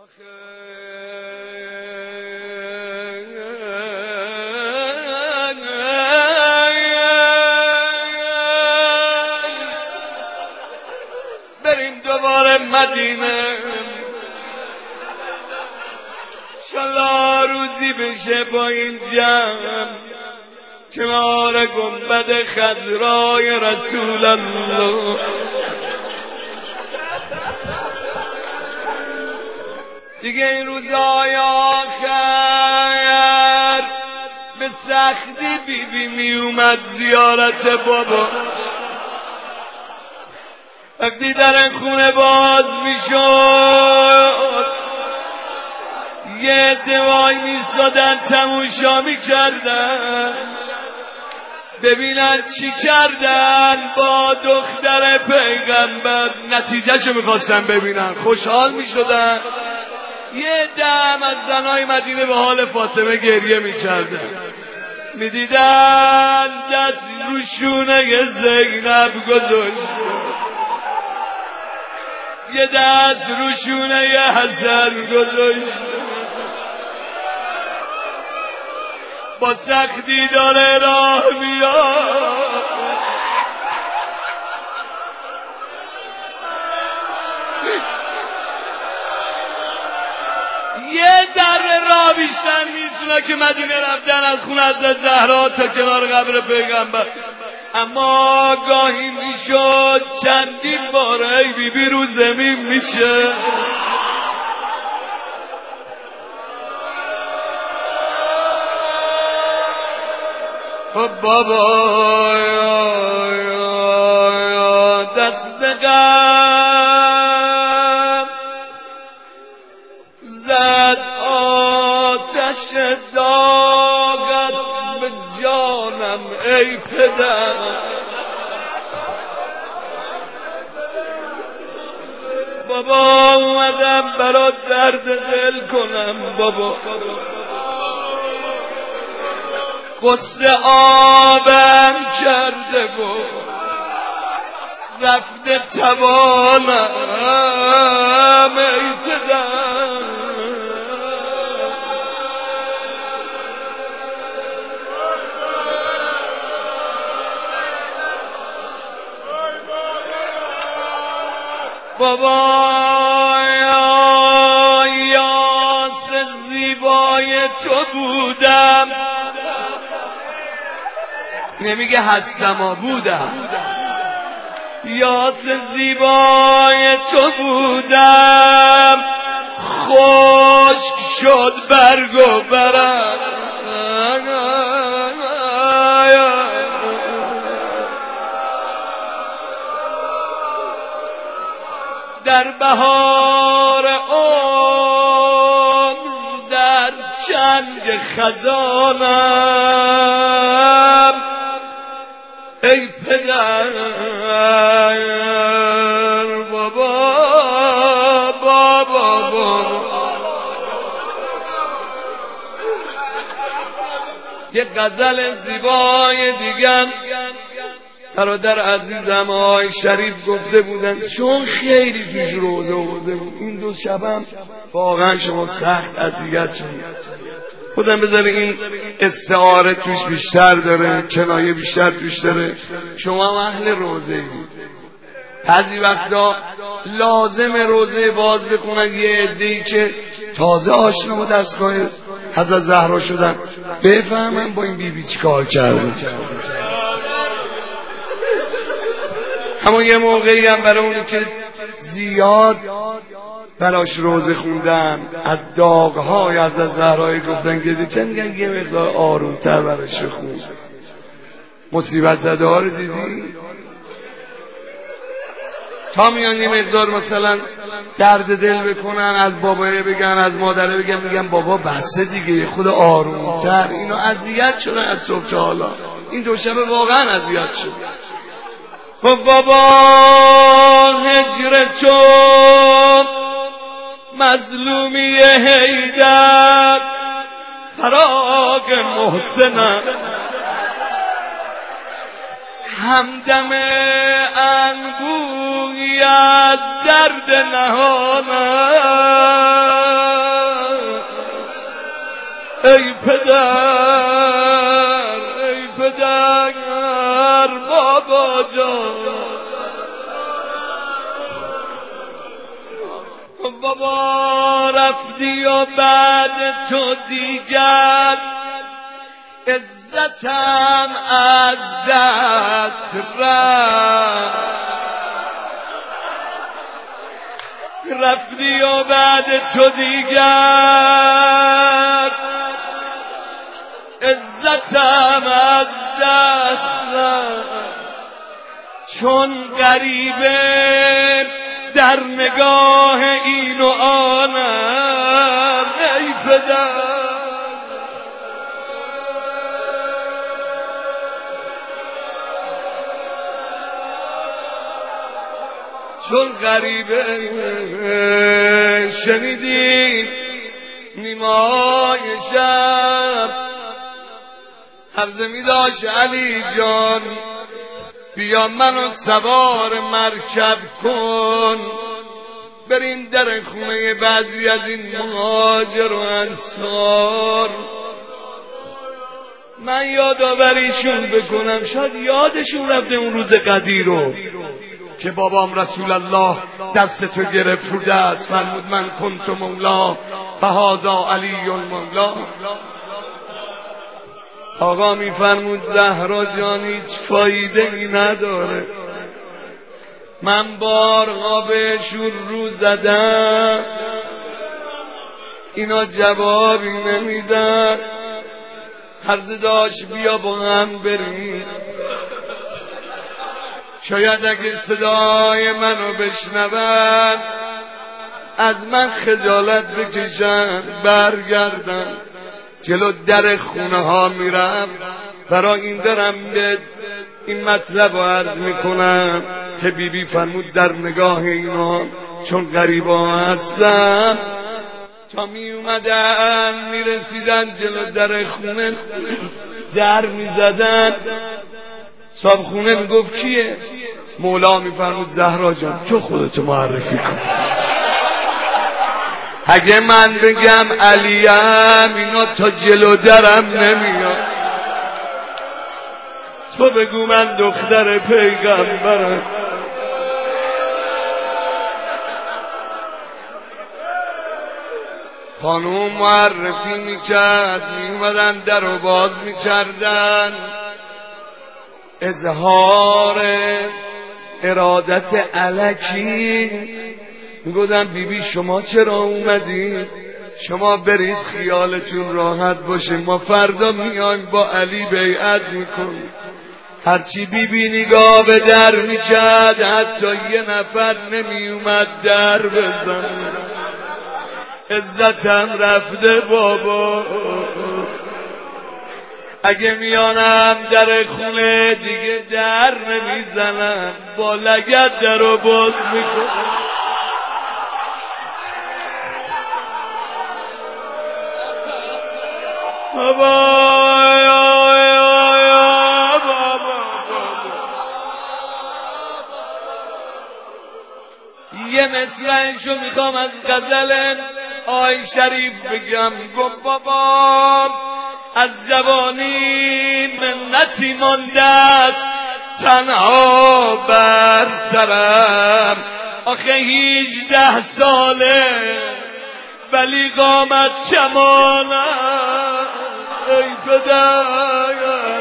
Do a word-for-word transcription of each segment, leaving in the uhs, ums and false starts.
بریم دوباره مدینه، انشالله روزی بشه با این جمع کنار گنبد خضرای رسول الله. دیگه این روزهای آخر به سختی بی بی می اومد زیارت بابا. وقتی در خونه باز می شد یه عده وای می سادن تماشا می کردن ببینن چی کردن با دختر پیغمبر. نتیجهشو می خواستن ببینن، خوشحال می شدن. یه دم از زنای مدینه به حال فاطمه گریه می کردن، می دیدن دست رو شونه زینب گذاشت، یه دست رو شونه حسن گذاشت، با سختی داره راه میاد. یه ذره راه بیشتر میتونه که مدینه رفتن از خونه از زهرا تا کنار قبر پیغمبر، اما گاهی میشد چندین بار ای بی بی رو زمین میشه. خب بابا دست غم زد آتش داغت به جانم ای پدر. بابا اومدم برات درد دل کنم بابا، قصه آبم کرده و رفته توانم ای پدر. بابا یاس زیبای تو بودم، نمیگه هستم بودم، یاس زیبای تو بودم، خشک شد برگ و برم. در بهار عمر در چنگ خزانم ای پدر. بابا بابا بابا یه غزل زیبای دیگر برادر عزیزم آقای شریف گفته بودن، چون خیلی توش روزه آورده بود این دو شبم واقعا شما سخت اذیت شدید. خودم بذاره این استعاره توش بیشتر داره، کنایه بیشتر توش داره. شما اهل روزه اید، بعضی وقتا لازم روزه باز بخونن یه عده‌ای که تازه آشنا با دستگاه حضرت زهرا شدن بفهمن با این بی بی چی کار کرده. اما یه موقعی هم برای اونی که زیاد براش روزه خوندن از داغ‌های از زهرای گفتن گریه کن، میگن یه مقدار آرومتر براش خون. مصیبت زده ها رو دیدی؟ تا میان یه مقدار مثلا درد دل بکنن، از بابایه بگن از مادره بگن، میگن بابا بسه دیگه خود آرومتر. اینو اذیت شدن از صبح تا حالا، این دو شبه واقعا اذیت شد. و بابا هجر تو مظلومی حیدر فراق محسنم، همدم انبوهی از درد نهانم. بابا رفتی و بعد تو دیگر عزتم از دست رفت. رفتی و بعد تو دیگر عزتم از دست رفت. چون غریبه در نگاه این و آنم ای پدر، چون غریبه شنیدید نیمای شب عرضه می داشت علی جان بیا منو سوار مرکب کن بریم در خونه بعضی از این مهاجر و انصار، من یادآوریشون بکنم. شاید یادشون رفته اون روز قدیر رو که بابام رسول الله دست تو گرفت رو دست فرمود من کنت مولا و هذا علی مولا. آقا میفرمود زهرا جان هیچ فایده ای نداره، من بارها بهشون رو زدم اینا جوابی نمیدن، عرضه داشت بیا با هم بریم. شاید اگه صدای منو بشنون از من خجالت بکشن برگردن. جلو در خونه ها میرفت. برای این دارم به این مطلب رو عرض میکنم که بی بی فرمود در نگاه اینا چون غریبا هستم تا می اومدن می رسیدن جلو در خونه در می زدن. صاحب خونه می گفت کیه؟ مولا می فرمود زهرا جان تو خودتو معرفی کن. اگه من بگم علیم اینا تا جلو درم نمیاد، تو بگو من دختر پیغمبرم. خانوم معرفی میکرد میومدن در رو باز میکردن، اظهار ارادت الکی میگفتن بیبی شما چرا اومدید؟ شما برید خیالتون راحت باشه، ما فردا میایم با علی بیعت میکنیم. هرچی بیبی نگاه به در میکرد حتی یه نفر نمیومد در بزنه. عزتم رفته بابا، اگه میانم در خونه دیگه در نمیزنم، با لگد در رو باز میکنم. بابا یه مصرعشو میخوام از غزل آی شریف بگم. گفت بابا از جوانی منتی مانده است تنها بر سرم، آخه هیجده ساله ولی قامت کمانم ای پدر.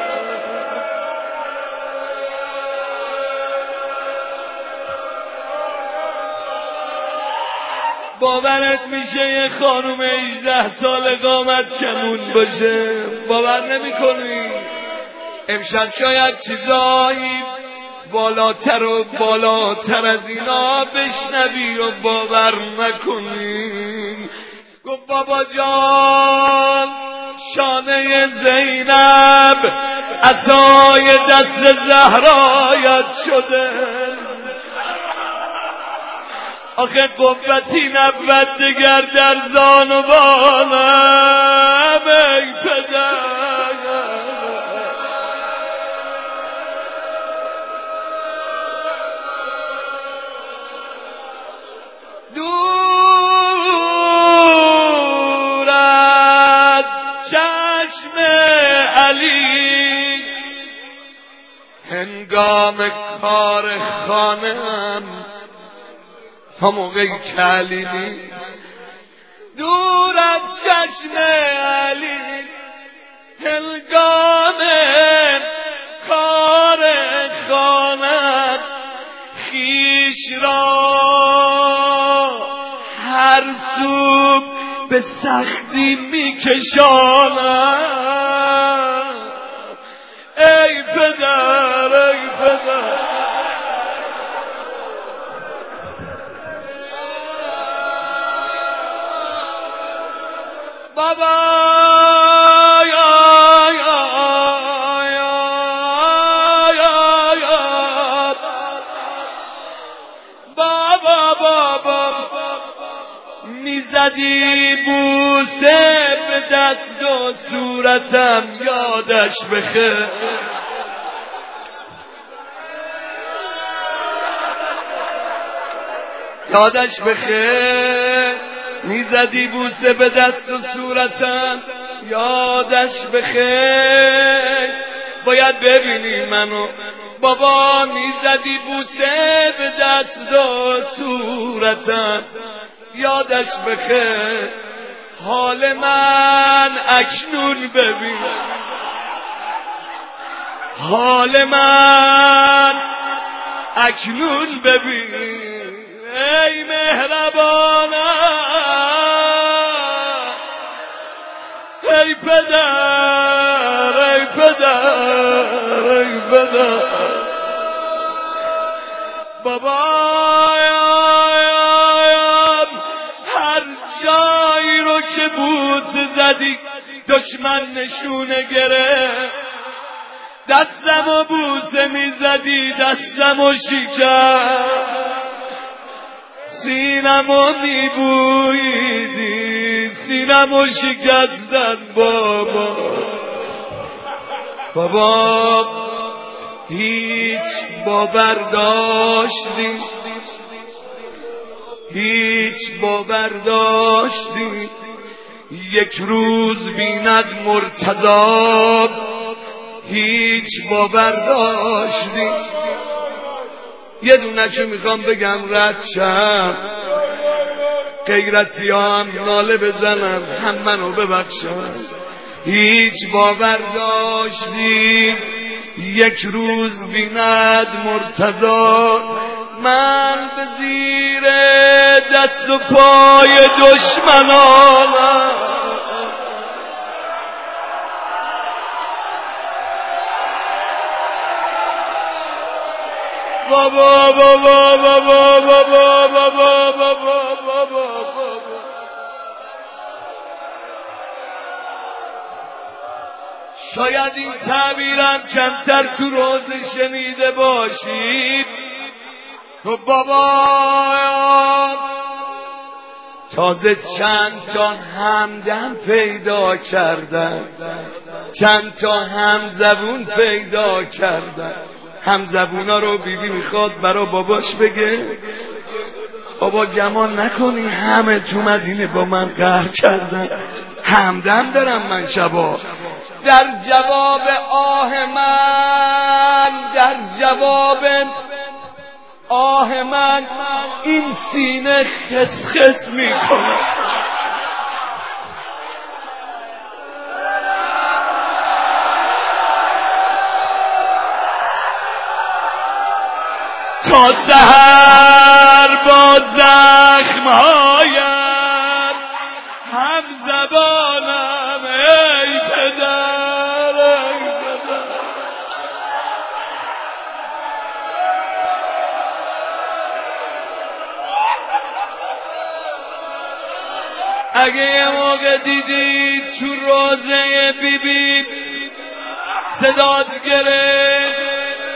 باورت میشه یه خانوم هجده سال قامت کمون باشه؟ باور نمی کنی؟ امشب شاید چیزایی بالاتر و بالاتر از اینا بشنوی و باور نکنی. گفت بابا جان شانه زینب عصای دست زهرایت شده، آخه قوتی نبود دگر در زانوانم ای پدر. دور از چشم علی هنگام کار خانم تا موقعی که علی نیست. دور از چشم علی هنگام کار خانه خیش را هر سو به سختی میکشانم. ای پدر ای پدر بابا یا یا یا یا یا بابا بابا میزدی بوسه به دست و صورتم یادش بخیر. یادش بخیر میزدی بوسه به دست و صورتم یادش بخیر. باید ببینی منو بابا میزدی بوسه به دست و صورتم یادش بخیر. حال من اکنون ببین حال من اکنون ببین. ای مهربانم ای پدر ای پدر ای پدر بابایم هر جایی رو که بوس زدی دشمن نشونه گرفت. دستمو بوسه میزدی دستمو شکست. سینمو میبوییدی سینمو شکستن بابا. بابا هیچ باور داشتی هیچ باور داشتی یک روز بیند مرتضی. هیچ باور داشتی یه دونه چو میخوام بگم رد شم غیرتی ها هم ناله بزنن هم منو ببخشن. هیچ باور داشتی یک روز بیند مرتضی من به زیر دست و پای دشمنانم. بابا بابا بابا بابا بابا بابا بابا شاید این تعبیرم کمتر تو روز شنیده باشید. تو بابا تازه چند تا همدم پیدا کردن چند تا همزبون پیدا کردن. همزبونا رو بیبی میخواد برا باباش بگه بابا گمان نکنی همه تو مدینه با من قهر کردن. همدم دارم من شبا. در جواب آه من در جواب آه من این سینه خس خس میکنه. تا سحر با زخمهایم هم زبانم ای پدر ای پدر. اگه یه موقع دیدی تو روزه بی بی صدات گرفت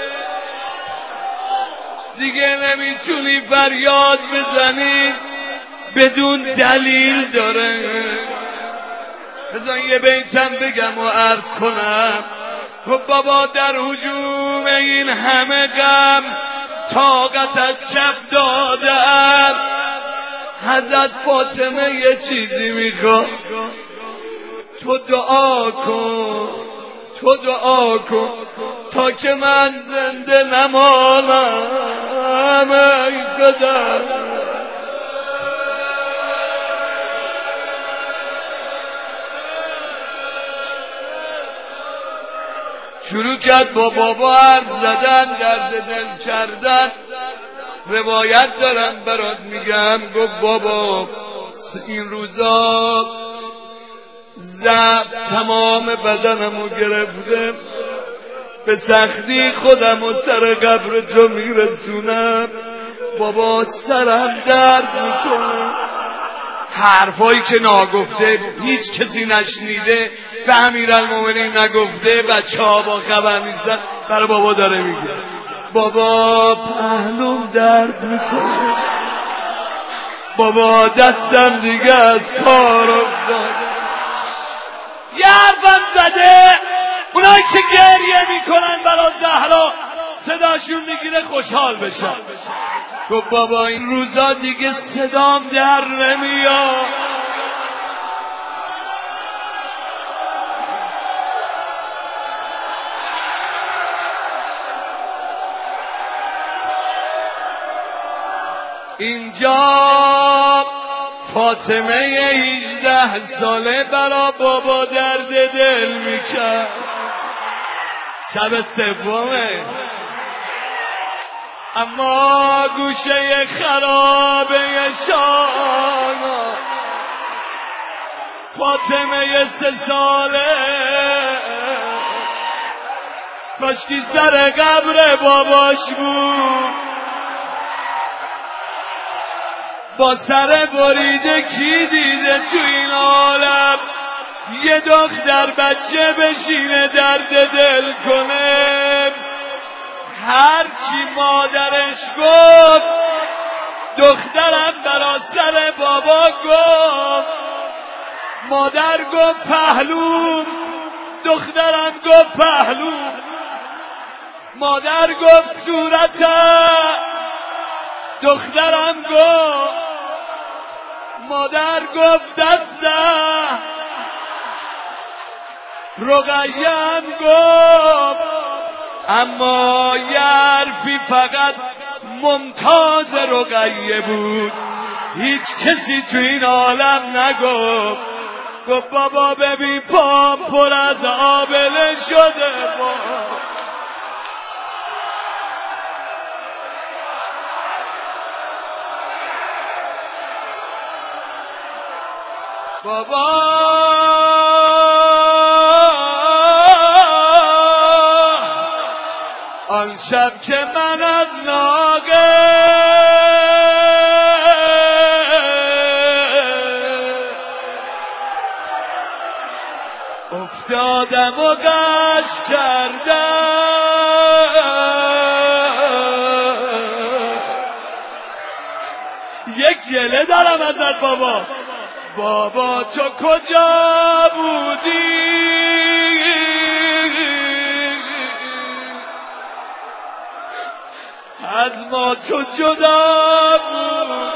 دیگه نمیتونی فریاد بزنی بدون دلیل داره. بذار یه بیتم بگم و عرض کنم. خب بابا در هجوم این همه غم طاقت از کف دادم. حضرت فاطمه یه چیزی میخواد تو دعا کن تو دعا کن تا که من زنده نمانم ای پدر شروع کرد با بابا حرف زدن، درد دل کردن. روایت دارم برات میگم. گفت بابا این روزا ضعف تمام بدنمو گرفته، به سختی خودم و سر قبر تو میرسونم. بابا سرم درد میکنه. حرفایی که ناگفته هیچ کسی نشنیده، به امیرالمومنین نگفته، بچه ها با خبر نیستن، برای بابا داره میگه. بابا پهلوم درد میکنه، بابا دستم دیگه از کار افتاده. یه حرفم زده اونایی که گریه میکنن برای زهرا صداشون میگیره خوشحال بشن. گفت بابا این روزا دیگه صدام در نمیاد. اینجا فاطمه هجده ساله برا بابا درد دل میکرد. شب سومه اما گوشه خرابه شانا فاطمه سه ساله کاشکی سر قبر باباش بود، با سر بریده کی دیده تو این عالم یه دختر بچه بشینه درد دل کنه؟ هرچی مادرش گفت دخترم برا سر بابا گفت. مادر گفت پهلوم، دخترم گفت پهلوم. مادر گفت صورتم، دخترم گفت. مادر گفت دستم، رقیه‌ام گفت. اما یه حرفی فقط ممتاز رقیه بود، هیچ کسی تو این عالم نگفت. گفت بابا ببین پام پر از آبله شده. بابا آن شب که من از ناگه افتادم و گشت کردم، یک گله دارم ازت بابا. بابا تو کجا بودی؟ از ما تو جدا بود.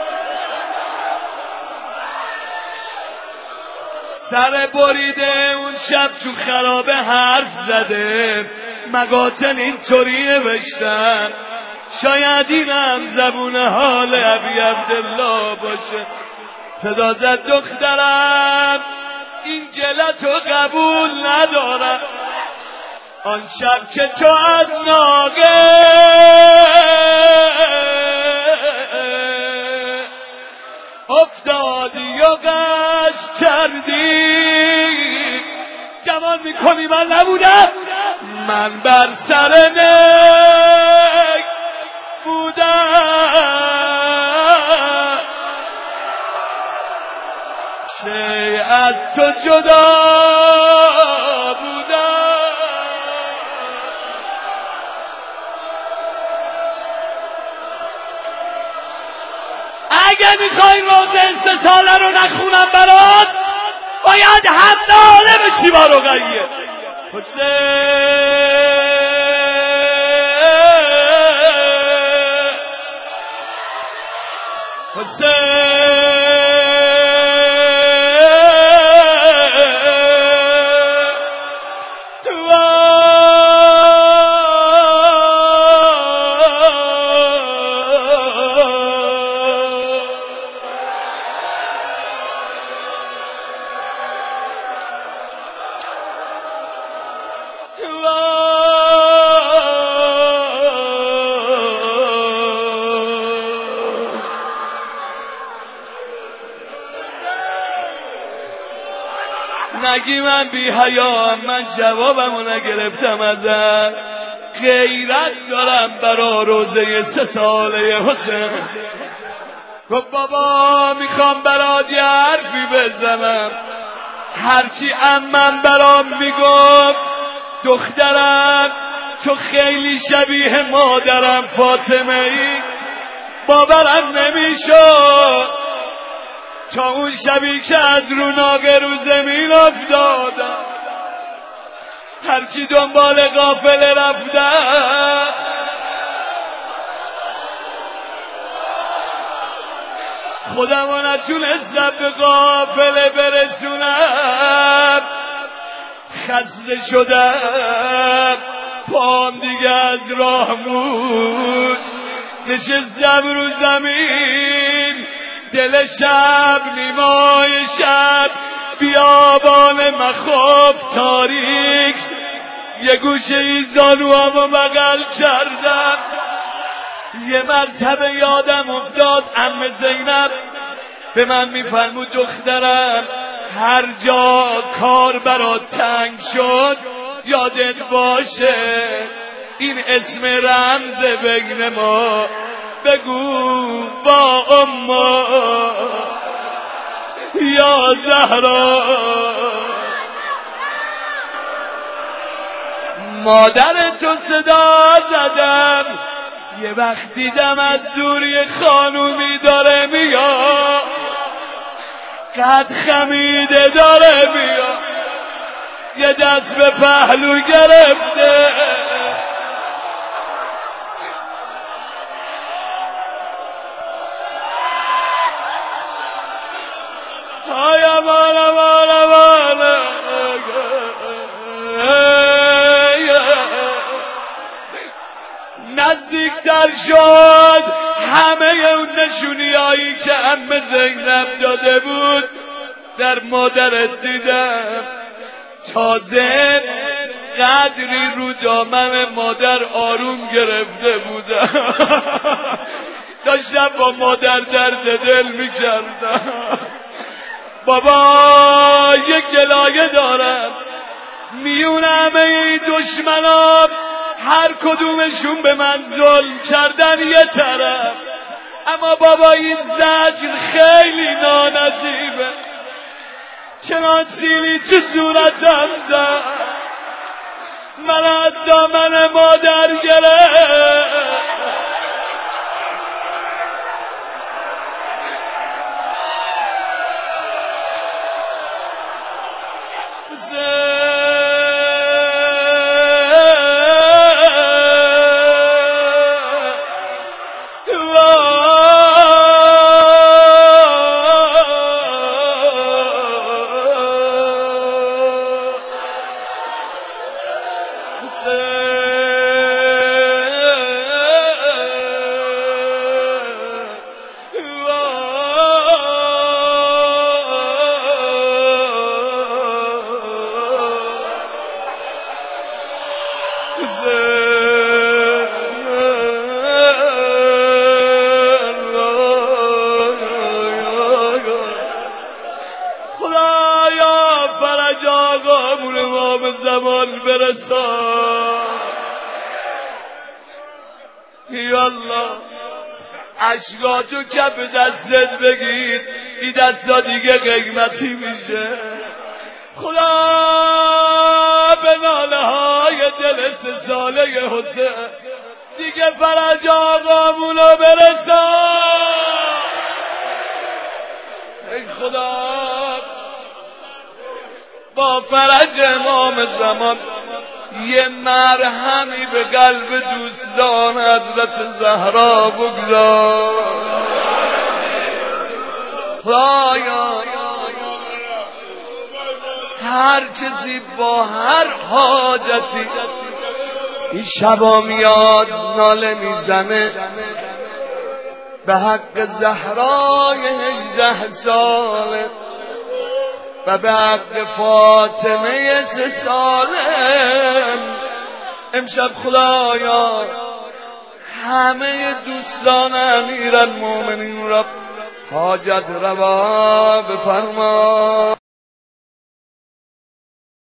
سر بریده اون شب تو خرابه حرف زده، مقاتل اینطوری نوشتن. شاید اینم زبون حال ابی عبدالله باشه. صدا زد دخترم این گلتو قبول ندارم. آن شب که تو از ناگه افتادی و قش کردی، جوان میکنی من نبودم، من بر سر نک بودم که از تو جدا بودم. اگه میخوای روزه سه ساله رو نخونم برات، باید حمله بشی با رقیه. حسین حسین Allah نگی من بی حیام، من جوابمو نگرفتم ازت. غیرت دارم برا روزه سه ساله حسین. گفت بابا میخوام برات یه حرفی بزنم. هرچی عمم برام میگفت دخترم تو خیلی شبیه مادرم فاطمه ای، باورم نمیشد تا اون شبی که از رو ناقه رو زمین افتادم. هرچی دنبال قافله رفتم خودم رو نتونستم به قافله برسونم. خسته شدم، پام دیگه از راه بود. نشستم رو زمین، دل شب نیمای شب، بیابان مخوف تاریک. یه گوشه ای زانوامو بغل کردم. یه مرتبه یادم افتاد عمه زینب به من میفرمود دخترم هر جا کار برات تنگ شد یادت باشه این اسم رمز بین ما، بگو با اما یا زهرا. مادر تو صدا زدم، یه وقت دیدم از دوری خانومی داره میاد، قد خمیده داره میاد، یه دست به پهلو گرفته. های امان امان امان نزدیکتر شد. همه اون نشونی هایی که عمه زینب داده بود در مادرت دیدم. تازه قدری رو دامن مادر آروم گرفته بودم. داشتم با مادر درد دل میکردم. بابا یک گلایه دارم، میون همه این دشمنان هر کدومشون به من ظلم کردن یه طرف، اما بابا این زجر خیلی نانجیبه. چنان سیلی تو صورتم زد، من از دامن مادر گرفت. خدایا فرج آقا مون ما به زمان برسان. یا الله عشقاتو کف دستت بگیر، این دستا دیگه قیمتی میشه. خدا به ناله های دل سه ساله حسین دیگه فرج آقامونو برسان. ای خدا با فرج امام زمان یه مرهمی به قلب دوستان حضرت زهرا بگذار. خدایا هر کسی با هر حاجتی این شبا میاد ناله میزنه به حق زهرای هجده ساله و به حق فاطمه سه ساله، امشب خدایا همه دوستان امیرالمومنین را حاجت روا بفرما.